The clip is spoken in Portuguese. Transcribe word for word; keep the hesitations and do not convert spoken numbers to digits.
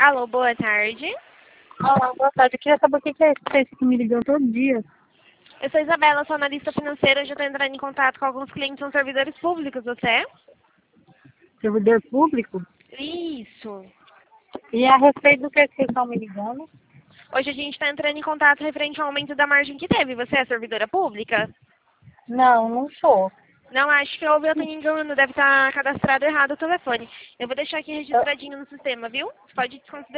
Alô, boa tarde. Olá, boa tarde. Eu queria saber o que que é esse que me ligam todo dia. Eu sou Isabela, sou analista financeira. Hoje eu estou entrando em contato com alguns clientes, são servidores públicos, você é? Servidor público? Isso. E a respeito do que vocês estão me ligando? Hoje a gente está entrando em contato referente ao aumento da margem que teve. Você é servidora pública? Não, não sou. Não, acho que houve outro engano, deve estar cadastrado errado o telefone. Eu vou deixar aqui Eu, registradinho no sistema, viu? Pode desconsiderar.